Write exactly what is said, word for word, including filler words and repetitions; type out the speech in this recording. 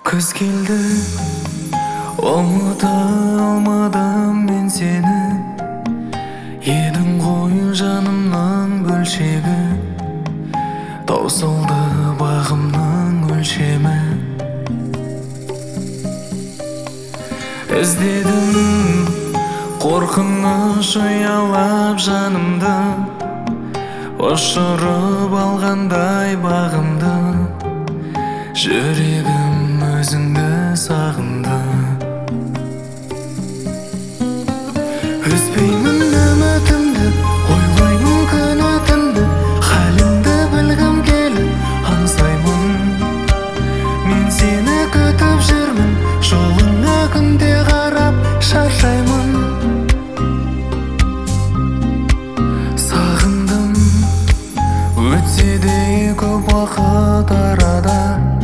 Күз келді, ұмыта алмадым мен сені. Едің ғой жанымның бөлшегі, таусылды бағымның өлшемі. Іздедім қорқыныш ұялап жанымды, ұшырып алғандай бағымды. Жүрегім өзіңді сағынды. Үзбеймін үмітімді, ойлаймын күні түнді. Халіңді білгім келіп аңсаймын. Мен сені күтіп жүрмін, жолыңа күнде қарап шаршаймын. Сағындым, өтсе де көп уақыт арада.